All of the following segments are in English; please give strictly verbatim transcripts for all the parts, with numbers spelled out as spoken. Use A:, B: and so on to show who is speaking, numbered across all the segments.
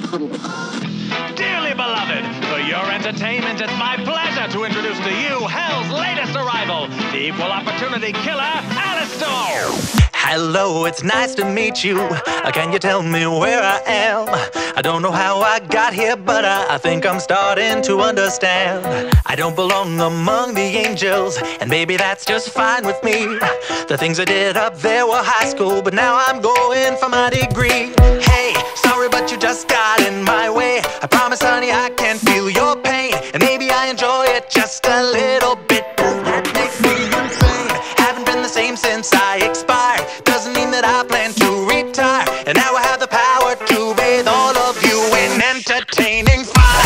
A: Dearly beloved, for your entertainment, it's my pleasure to introduce to you Hell's latest arrival, the equal opportunity killer, Alastor!
B: Hello, it's nice to meet you. Uh, Can you tell me where I am? I don't know how I got here, but I, I think I'm starting to understand. I don't belong among the angels, and maybe that's just fine with me. The things I did up there were high school, but now I'm going for my degree. Hey, sorry, but you just got in my way. I promise, honey, I can feel your pain, and maybe I enjoy it just a little bit. Does that make me insane? Haven't been the same since I expired. Doesn't mean that I plan to retire. And now I have the power to bathe all of you in entertaining fire.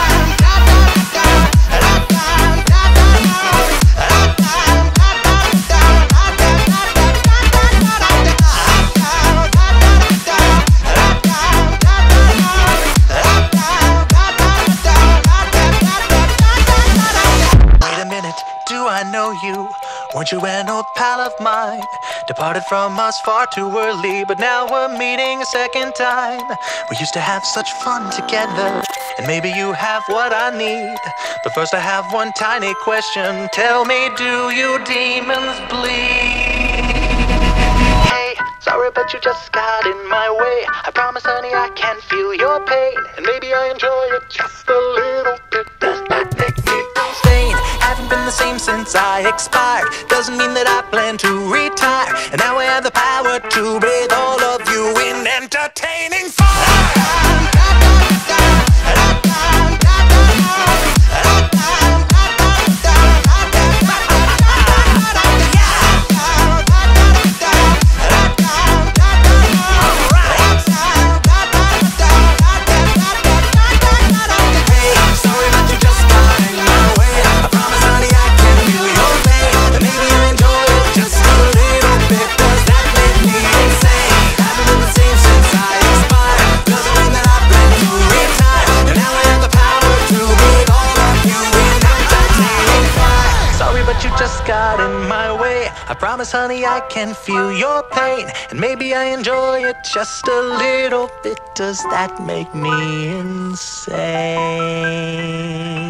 B: Wait a minute, do I know you? Weren't you an old pal of mine? Departed from us far too early, but now we're meeting a second time. We used to have such fun together, and maybe you have what I need. But first I have one tiny question. Tell me, do you demons bleed? Hey, sorry, but you just got in my way. I promise, honey, I can feel your pain, and maybe I enjoy it just a little bit. Does that make me insane? Haven't been the same since I expired. Doesn't mean that I plan to retire. And now I have the power to bathe all of you in entertaining fire. You just got in my way. I promise, honey, I can feel your pain, and maybe I enjoy it just a little bit. Does that make me insane?